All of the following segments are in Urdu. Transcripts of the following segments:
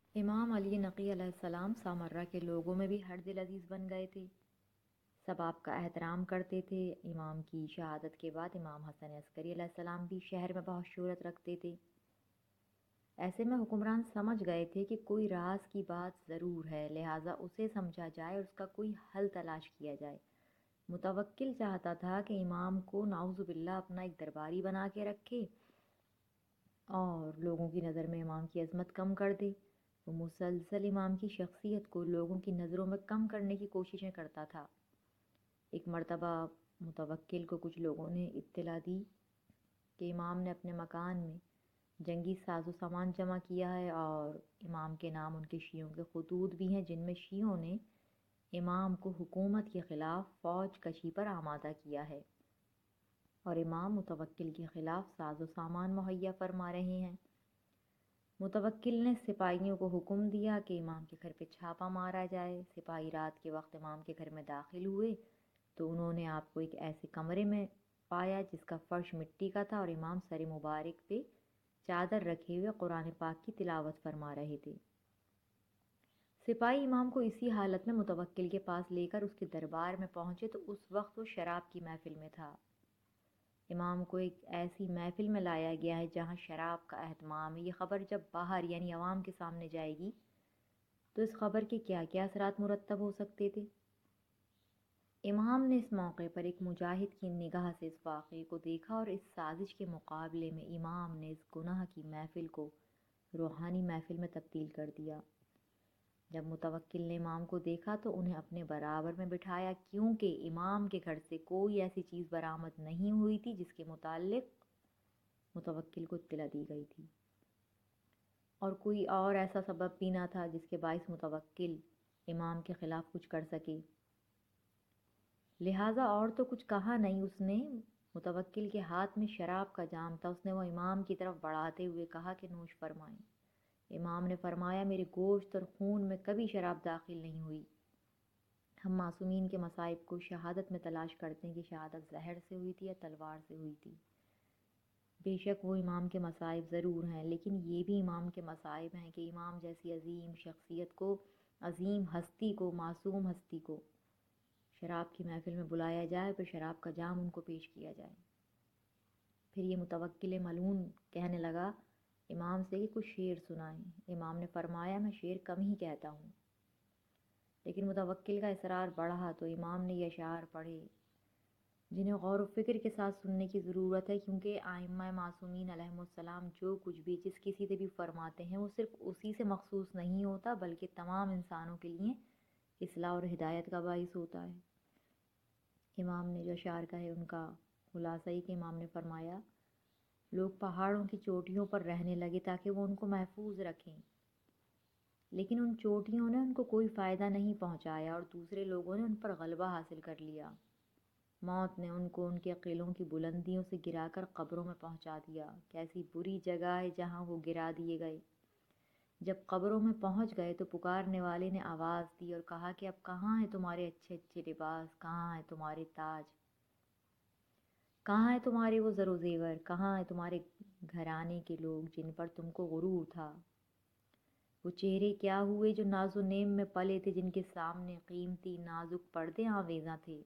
امام علی نقی علیہ السلام سامرہ کے لوگوں میں بھی ہر دل عزیز بن گئے تھے۔ سب آپ کا احترام کرتے تھے۔ امام کی شہادت کے بعد امام حسن عسکری علیہ السلام بھی شہر میں بہت شہرت رکھتے تھے۔ ایسے میں حکمران سمجھ گئے تھے کہ کوئی راز کی بات ضرور ہے، لہٰذا اسے سمجھا جائے اور اس کا کوئی حل تلاش کیا جائے۔ متوکل چاہتا تھا کہ امام کو نعوذ باللہ اپنا ایک درباری بنا کے رکھے اور لوگوں کی نظر میں امام کی عظمت کم کر دے۔ وہ مسلسل امام کی شخصیت کو لوگوں کی نظروں میں کم کرنے کی کوششیں کرتا تھا۔ ایک مرتبہ متوکل کو کچھ لوگوں نے اطلاع دی کہ امام نے اپنے مکان میں جنگی ساز و سامان جمع کیا ہے اور امام کے نام ان کے شیعوں کے خطوط بھی ہیں، جن میں شیعوں نے امام کو حکومت کے خلاف فوج کشی پر آمادہ کیا ہے اور امام متوکل کے خلاف ساز و سامان مہیا فرما رہے ہیں۔ متوکل نے سپاہیوں کو حکم دیا کہ امام کے گھر پہ چھاپا مارا جائے۔ سپاہی رات کے وقت امام کے گھر میں داخل ہوئے تو انہوں نے آپ کو ایک ایسے کمرے میں پایا جس کا فرش مٹی کا تھا اور امام سر مبارک پہ چادر رکھے ہوئے قرآن پاک کی تلاوت فرما رہے تھے۔ سپاہی امام کو اسی حالت میں متوکل کے پاس لے کر اس کے دربار میں پہنچے تو اس وقت وہ شراب کی محفل میں تھا۔ امام کو ایک ایسی محفل میں لایا گیا ہے جہاں شراب کا اہتمام ہے۔ یہ خبر جب باہر یعنی عوام کے سامنے جائے گی تو اس خبر کے کیا کیا اثرات مرتب ہو سکتے تھے۔ امام نے اس موقع پر ایک مجاہد کی نگاہ سے اس واقعے کو دیکھا اور اس سازش کے مقابلے میں امام نے اس گناہ کی محفل کو روحانی محفل میں تبدیل کر دیا۔ جب متوکل نے امام کو دیکھا تو انہیں اپنے برابر میں بٹھایا، کیونکہ امام کے گھر سے کوئی ایسی چیز برآمد نہیں ہوئی تھی جس کے متعلق متوکل کو اطلاع دی گئی تھی، اور کوئی اور ایسا سبب بھی نہ تھا جس کے باعث متوکل امام کے خلاف کچھ کر سکے۔ لہٰذا اور تو کچھ کہا نہیں۔ اس نے متوکل کے ہاتھ میں شراب کا جام تھا، اس نے وہ امام کی طرف بڑھاتے ہوئے کہا کہ نوش فرمائیں۔ امام نے فرمایا، میرے گوشت اور خون میں کبھی شراب داخل نہیں ہوئی۔ ہم معصومین کے مصائب کو شہادت میں تلاش کرتے ہیں کہ شہادت زہر سے ہوئی تھی یا تلوار سے ہوئی تھی۔ بے شک وہ امام کے مصائب ضرور ہیں، لیکن یہ بھی امام کے مصائب ہیں کہ امام جیسی عظیم شخصیت کو، عظیم ہستی کو، معصوم ہستی کو شراب کی محفل میں بلایا جائے، پھر شراب کا جام ان کو پیش کیا جائے۔ پھر یہ متوکل ملعون کہنے لگا امام سے کہ کچھ شعر سنائیں۔ امام نے فرمایا، میں شعر کم ہی کہتا ہوں، لیکن متوکل کا اصرار بڑھا تو امام نے یہ اشعار پڑھے جنہیں غور و فکر کے ساتھ سننے کی ضرورت ہے، کیونکہ ائمہ معصومین علیہم السلام جو کچھ بھی جس کسی سے بھی فرماتے ہیں وہ صرف اسی سے مخصوص نہیں ہوتا بلکہ تمام انسانوں کے لیے اصلاح اور ہدایت کا باعث ہوتا ہے۔ امام نے جو اشعار کہے ان کا خلاصہ ہی کہ امام نے فرمایا، لوگ پہاڑوں کی چوٹیوں پر رہنے لگے تاکہ وہ ان کو محفوظ رکھیں، لیکن ان چوٹیوں نے ان کو کوئی فائدہ نہیں پہنچایا اور دوسرے لوگوں نے ان پر غلبہ حاصل کر لیا۔ موت نے ان کو ان کے قلعوں کی بلندیوں سے گرا کر قبروں میں پہنچا دیا۔ کیسی بری جگہ ہے جہاں وہ گرا دیے گئے۔ جب قبروں میں پہنچ گئے تو پکارنے والے نے آواز دی اور کہا کہ اب کہاں ہیں تمہارے اچھے اچھے لباس، کہاں ہیں تمہارے تاج، کہاں ہیں تمہارے وہ زر و زیور، کہاں ہیں تمہارے گھرانے کے لوگ جن پر تم کو غرور تھا؟ وہ چہرے کیا ہوئے جو ناز و نیم میں پلے تھے، جن کے سامنے قیمتی نازک پردے آویزاں تھے؟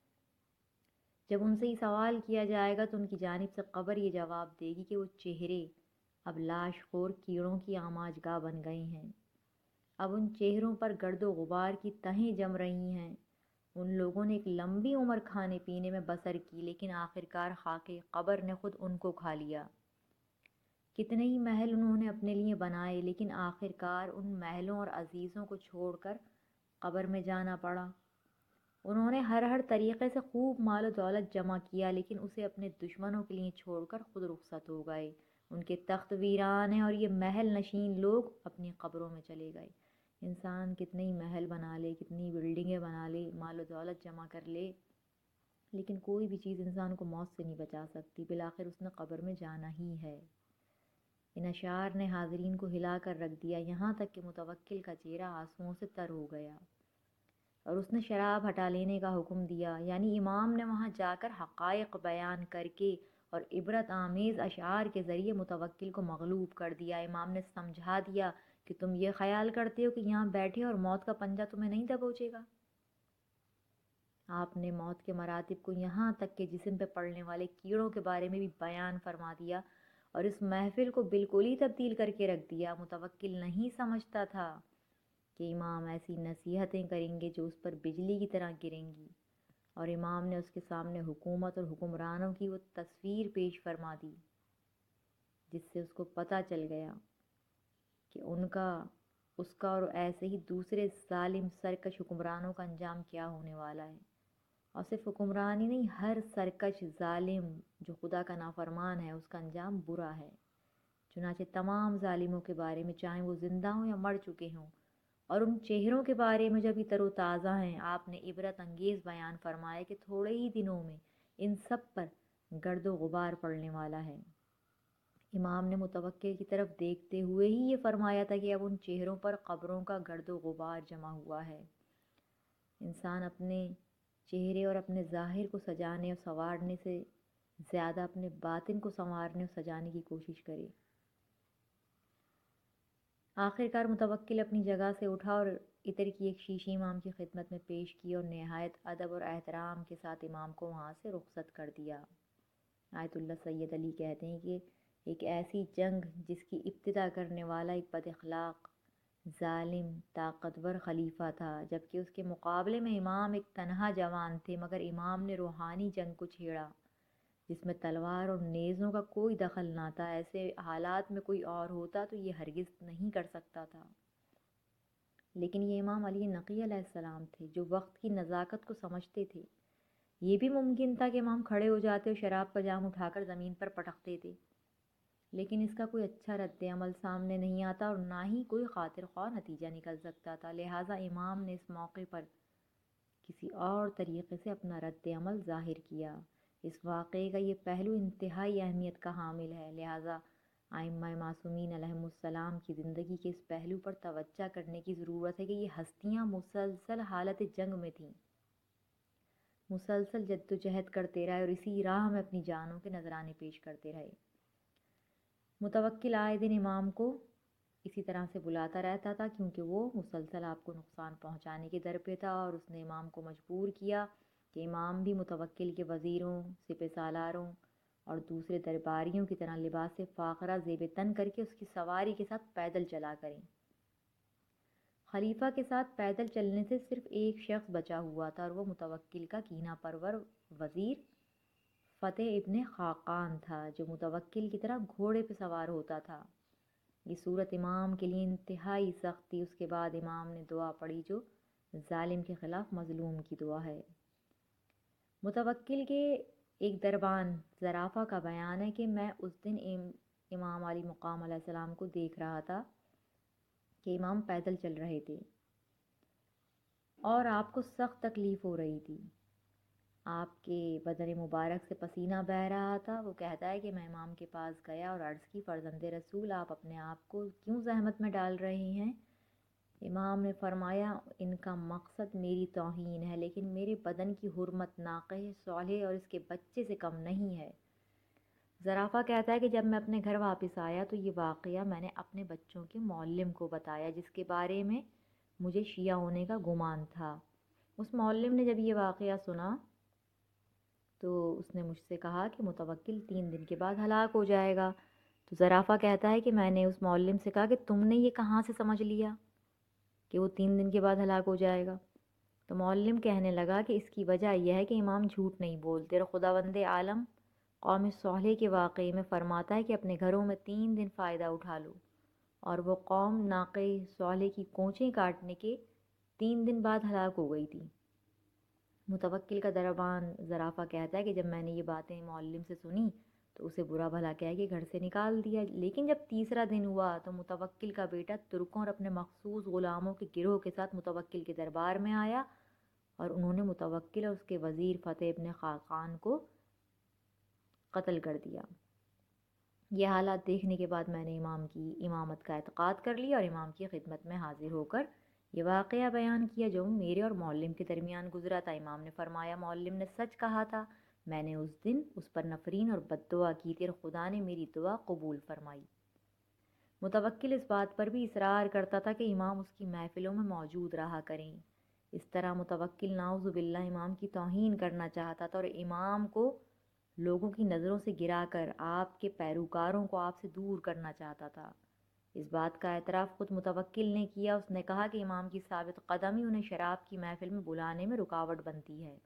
جب ان سے یہ سوال کیا جائے گا تو ان کی جانب سے قبر یہ جواب دے گی کہ وہ چہرے اب لاش خور کیڑوں کی آماج گاہ بن گئے ہیں، اب ان چہروں پر گرد و غبار کی تہیں جم رہی ہیں۔ ان لوگوں نے ایک لمبی عمر کھانے پینے میں بسر کی، لیکن آخرکار خاک قبر نے خود ان کو کھا لیا۔ کتنے ہی محل انہوں نے اپنے لیے بنائے، لیکن آخرکار ان محلوں اور عزیزوں کو چھوڑ کر قبر میں جانا پڑا۔ انہوں نے ہر طریقے سے خوب مال و دولت جمع کیا، لیکن اسے اپنے دشمنوں کے لیے چھوڑ کر خود رخصت ہو گئے۔ ان کے تخت ویران ہیں اور یہ محل نشین لوگ اپنی قبروں میں چلے گئے۔ انسان کتنے ہی محل بنا لے، کتنی بلڈنگیں بنا لے، مال و دولت جمع کر لے، لیکن کوئی بھی چیز انسان کو موت سے نہیں بچا سکتی۔ بالآخر اس نے قبر میں جانا ہی ہے۔ ان اشعار نے حاضرین کو ہلا کر رکھ دیا، یہاں تک کہ متوکل کا چہرہ آنسوؤں سے تر ہو گیا اور اس نے شراب ہٹا لینے کا حکم دیا۔ یعنی امام نے وہاں جا کر حقائق بیان کر کے اور عبرت آمیز اشعار کے ذریعے متوکل کو مغلوب کر دیا۔ امام نے سمجھا دیا کہ تم یہ خیال کرتے ہو کہ یہاں بیٹھے اور موت کا پنجہ تمہیں نہیں دبوچے گا؟ آپ نے موت کے مراتب کو یہاں تک کہ جسم پہ پڑنے والے کیڑوں کے بارے میں بھی بیان فرما دیا، اور اس محفل کو بالکل ہی تبدیل کر کے رکھ دیا۔ متوکل نہیں سمجھتا تھا کہ امام ایسی نصیحتیں کریں گے جو اس پر بجلی کی طرح گریں گی، اور امام نے اس کے سامنے حکومت اور حکمرانوں کی وہ تصویر پیش فرما دی جس سے اس کو پتہ چل گیا کہ اس کا اور ایسے ہی دوسرے ظالم سرکش حکمرانوں کا انجام کیا ہونے والا ہے۔ اور صرف حکمران ہی نہیں، ہر سرکش ظالم جو خدا کا نافرمان ہے اس کا انجام برا ہے۔ چنانچہ تمام ظالموں کے بارے میں، چاہے وہ زندہ ہوں یا مر چکے ہوں، اور ان چہروں کے بارے میں جو ابھی تر و تازہ ہیں، آپ نے عبرت انگیز بیان فرمایا کہ تھوڑے ہی دنوں میں ان سب پر گرد و غبار پڑنے والا ہے۔ امام نے متوکل کی طرف دیکھتے ہوئے ہی یہ فرمایا تھا کہ اب ان چہروں پر قبروں کا گرد و غبار جمع ہوا ہے۔ انسان اپنے چہرے اور اپنے ظاہر کو سجانے اور سنوارنے سے زیادہ اپنے باطن کو سنوارنے اور سجانے کی کوشش کرے۔ آخرکار متوکل اپنی جگہ سے اٹھا اور عطر کی ایک شیشی امام کی خدمت میں پیش کی اور نہایت ادب اور احترام کے ساتھ امام کو وہاں سے رخصت کر دیا۔ آیت اللہ سید علی کہتے ہیں کہ ایک ایسی جنگ جس کی ابتدا کرنے والا ایک بد اخلاق، ظالم، طاقتور خلیفہ تھا، جبکہ اس کے مقابلے میں امام ایک تنہا جوان تھے، مگر امام نے روحانی جنگ کو چھیڑا جس میں تلوار اور نیزوں کا کوئی دخل نہ تھا۔ ایسے حالات میں کوئی اور ہوتا تو یہ ہرگز نہیں کر سکتا تھا، لیکن یہ امام علی نقی علیہ السلام تھے جو وقت کی نزاکت کو سمجھتے تھے۔ یہ بھی ممکن تھا کہ امام کھڑے ہو جاتے اور شراب کا جام اٹھا کر زمین پر پٹکتے تھے، لیکن اس کا کوئی اچھا رد عمل سامنے نہیں آتا اور نہ ہی کوئی خاطر خواہ نتیجہ نکل سکتا تھا۔ لہٰذا امام نے اس موقع پر کسی اور طریقے سے اپنا رد عمل ظاہر کیا۔ اس واقعے کا یہ پہلو انتہائی اہمیت کا حامل ہے، لہٰذا ائمہ معصومین علیہم السلام کی زندگی کے اس پہلو پر توجہ کرنے کی ضرورت ہے کہ یہ ہستیاں مسلسل حالت جنگ میں تھیں، مسلسل جد و جہد کرتے رہے اور اسی راہ میں اپنی جانوں کے نذرانے پیش کرتے رہے۔ متوکل آئے دن امام کو اسی طرح سے بلاتا رہتا تھا کیونکہ وہ مسلسل آپ کو نقصان پہنچانے کے در پہ تھا، اور اس نے امام کو مجبور کیا کہ امام بھی متوکل کے وزیروں، سپہ سالاروں اور دوسرے درباریوں کی طرح لباس فاخرہ زیب تن کر کے اس کی سواری کے ساتھ پیدل چلا کریں۔ خلیفہ کے ساتھ پیدل چلنے سے صرف ایک شخص بچا ہوا تھا، اور وہ متوکل کا کینہ پرور وزیر فتح ابن خاقان تھا جو متوکل کی طرح گھوڑے پہ سوار ہوتا تھا۔ یہ صورت امام کے لیے انتہائی سخت تھی۔ اس کے بعد امام نے دعا پڑھی جو ظالم کے خلاف مظلوم کی دعا ہے۔ متوکل کے ایک دربان زرافہ کا بیان ہے کہ میں اس دن امام علی مقام علیہ السلام کو دیکھ رہا تھا کہ امام پیدل چل رہے تھے اور آپ کو سخت تکلیف ہو رہی تھی، آپ کے بدن مبارک سے پسینہ بہہ رہا تھا۔ وہ کہتا ہے کہ میں امام کے پاس گیا اور عرض کی، فرزند رسول، آپ اپنے آپ کو کیوں زحمت میں ڈال رہے ہیں؟ امام نے فرمایا، ان کا مقصد میری توہین ہے، لیکن میرے بدن کی حرمت ناقہ صالح اور اس کے بچے سے کم نہیں ہے۔ زرافہ کہتا ہے کہ جب میں اپنے گھر واپس آیا تو یہ واقعہ میں نے اپنے بچوں کے معلم کو بتایا جس کے بارے میں مجھے شیعہ ہونے کا گمان تھا۔ اس معلم نے جب یہ واقعہ سنا تو اس نے مجھ سے کہا کہ متوکل 3 دن کے بعد ہلاک ہو جائے گا۔ تو زرافہ کہتا ہے کہ میں نے اس معلم سے کہا کہ تم نے یہ کہاں سے سمجھ لیا کہ وہ 3 دن کے بعد ہلاک ہو جائے گا؟ تو معلم کہنے لگا کہ اس کی وجہ یہ ہے کہ امام جھوٹ نہیں بولتے، اور خداوند عالم قوم صالح کے واقعے میں فرماتا ہے کہ اپنے گھروں میں 3 دن فائدہ اٹھا لو، اور وہ قوم ناقہ صالح کی کونچیں کاٹنے کے 3 دن بعد ہلاک ہو گئی تھی۔ متوکل کا دربان زرافہ کہتا ہے کہ جب میں نے یہ باتیں معلم سے سنی تو اسے برا بھلا کہہ کے گھر سے نکال دیا، لیکن جب تیسرا دن ہوا تو متوکل کا بیٹا ترکوں اور اپنے مخصوص غلاموں کے گروہ کے ساتھ متوکل کے دربار میں آیا، اور انہوں نے متوکل اور اس کے وزیر فتح ابن خاقان کو قتل کر دیا۔ یہ حالات دیکھنے کے بعد میں نے امام کی امامت کا اعتقاد کر لیا اور امام کی خدمت میں حاضر ہو کر یہ واقعہ بیان کیا جو میرے اور معلم کے درمیان گزرا تھا۔ امام نے فرمایا، معلم نے سچ کہا تھا، میں نے اس دن اس پر نفرین اور بد دعا کی تھی اور خدا نے میری دعا قبول فرمائی۔ متوکل اس بات پر بھی اصرار کرتا تھا کہ امام اس کی محفلوں میں موجود رہا کریں۔ اس طرح متوکل نعوذ باللہ امام کی توہین کرنا چاہتا تھا اور امام کو لوگوں کی نظروں سے گرا کر آپ کے پیروکاروں کو آپ سے دور کرنا چاہتا تھا۔ اس بات کا اعتراف خود متوکل نے کیا۔ اس نے کہا کہ امام کی ثابت قدمی انہیں شراب کی محفل میں بلانے میں رکاوٹ بنتی ہے۔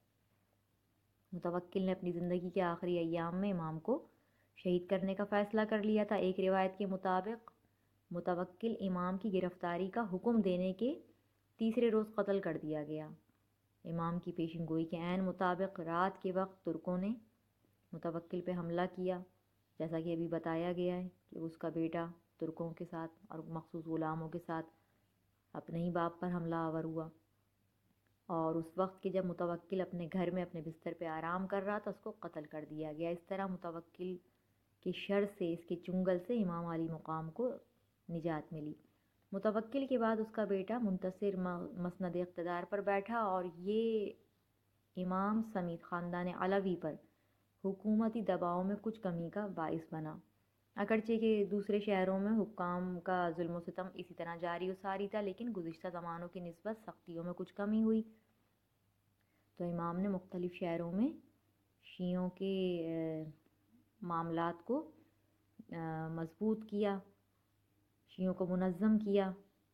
متوکل نے اپنی زندگی کے آخری ایام میں امام کو شہید کرنے کا فیصلہ کر لیا تھا۔ ایک روایت کے مطابق متوکل امام کی گرفتاری کا حکم دینے کے تیسرے روز قتل کر دیا گیا۔ امام کی پیشن گوئی کے عین مطابق رات کے وقت ترکوں نے متوکل پہ حملہ کیا، جیسا کہ ابھی بتایا گیا ہے کہ اس کا بیٹا ترکوں کے ساتھ اور مخصوص غلاموں کے ساتھ اپنے ہی باپ پر حملہ آور ہوا، اور اس وقت کہ جب متوکل اپنے گھر میں اپنے بستر پہ آرام کر رہا تھا اس کو قتل کر دیا گیا۔ اس طرح متوکل کے شر سے، اس کے چنگل سے امام علی مقام کو نجات ملی۔ متوکل کے بعد اس کا بیٹا منتصر مسند اقتدار پر بیٹھا اور یہ امام سمیت خاندان علوی پر حکومتی دباؤ میں کچھ کمی کا باعث بنا، اگرچہ کہ دوسرے شہروں میں حکام کا ظلم و ستم اسی طرح جاری و ساری تھا، لیکن گزشتہ زمانوں کی نسبت سختیوں میں کچھ کمی ہوئی۔ تو امام نے مختلف شہروں میں شیعوں کے معاملات کو مضبوط کیا، شیعوں کو منظم کیا۔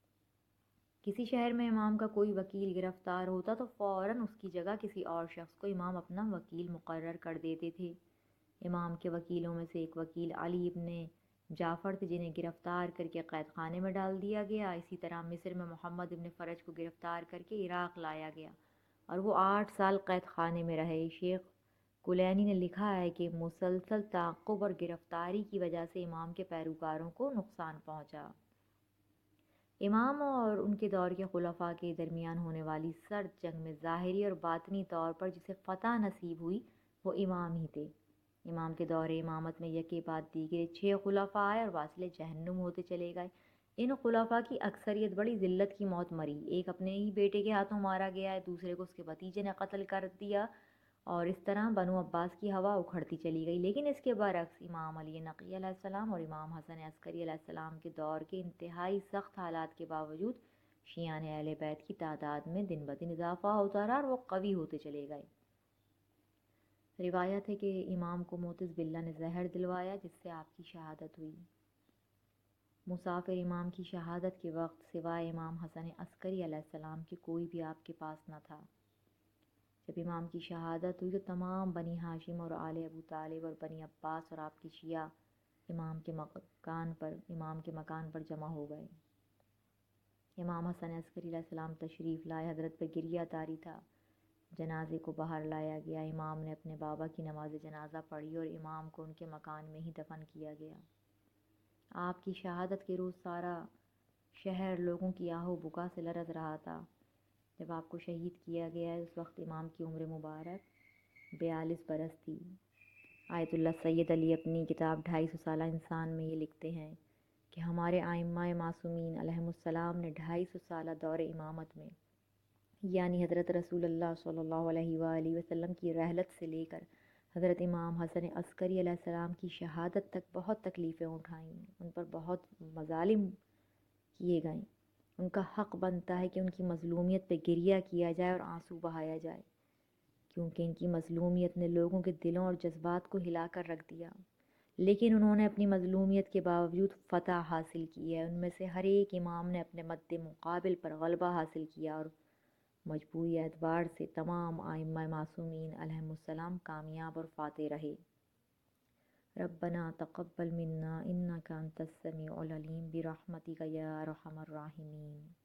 کسی شہر میں امام کا کوئی وکیل گرفتار ہوتا تو فوراً اس کی جگہ کسی اور شخص کو امام اپنا وکیل مقرر کر دیتے تھے۔ امام کے وکیلوں میں سے ایک وکیل علی ابن جعفر تھے، جنہیں گرفتار کر کے قید خانے میں ڈال دیا گیا۔ اسی طرح مصر میں محمد ابن فرج کو گرفتار کر کے عراق لایا گیا اور وہ 8 سال قید خانے میں رہے۔ شیخ کلینی نے لکھا ہے کہ مسلسل تعاقب اور گرفتاری کی وجہ سے امام کے پیروکاروں کو نقصان پہنچا۔ امام اور ان کے دور کے خلفاء کے درمیان ہونے والی سرد جنگ میں ظاہری اور باطنی طور پر جسے فتح نصیب ہوئی وہ امام ہی تھے۔ امام کے دور امامت میں یکے بعد دیگرے 6 خلفاء آئے اور واصل جہنم ہوتے چلے گئے۔ ان خلفاء کی اکثریت بڑی ذلت کی موت مری، ایک اپنے ہی بیٹے کے ہاتھوں مارا گیا ہے، دوسرے کو اس کے بھتیجے نے قتل کر دیا، اور اس طرح بنو عباس کی ہوا اکھڑتی چلی گئی۔ لیکن اس کے برعکس امام علی نقی علیہ السلام اور امام حسن عسکری علیہ السلام کے دور کے انتہائی سخت حالات کے باوجود شیعان اہل بیت کی تعداد میں دن بدن اضافہ ہوتا رہا اور وہ قوی ہوتے چلے گئے۔ روایت ہے کہ امام کو معتز باللہ نے زہر دلوایا جس سے آپ کی شہادت ہوئی۔ مسافر امام کی شہادت کے وقت سوائے امام حسن عسکری علیہ السلام کے کوئی بھی آپ کے پاس نہ تھا۔ جب امام کی شہادت ہوئی تو تمام بنی ہاشم اور آل ابو طالب اور بنی عباس اور آپ کی شیعہ امام کے مکان پر جمع ہو گئے۔ امام حسن عسکری علیہ السلام تشریف لائے، حضرت پہ گریہ طاری تھا، جنازے کو باہر لایا گیا، امام نے اپنے بابا کی نماز جنازہ پڑھی اور امام کو ان کے مکان میں ہی دفن کیا گیا۔ آپ کی شہادت کے روز سارا شہر لوگوں کی آہ و بکا سے لرز رہا تھا۔ جب آپ کو شہید کیا گیا ہے اس وقت امام کی عمر مبارک 42 برس تھی۔ آیت اللہ سید علی اپنی کتاب 250 سالہ انسان میں یہ لکھتے ہیں کہ ہمارے ائمہ معصومین علیہم السلام نے 250 سالہ دور امامت میں، یعنی حضرت رسول اللہ صلی اللہ علیہ وآلہ وسلم کی رحلت سے لے کر حضرت امام حسن عسکری علیہ السلام کی شہادت تک بہت تکلیفیں اٹھائیں، ان پر بہت مظالم کیے گئے۔ ان کا حق بنتا ہے کہ ان کی مظلومیت پہ گریہ کیا جائے اور آنسو بہایا جائے، کیونکہ ان کی مظلومیت نے لوگوں کے دلوں اور جذبات کو ہلا کر رکھ دیا، لیکن انہوں نے اپنی مظلومیت کے باوجود فتح حاصل کی ہے۔ ان میں سے ہر ایک امام نے اپنے مد مقابل پر غلبہ حاصل کیا اور مجموعی اعتبار سے تمام ائمہ معصومین علیہم السلام کامیاب اور فاتح رہے۔ ربنا تقبل منا انک انت السمیع العلیم برحمتک یا ارحم الراحمین۔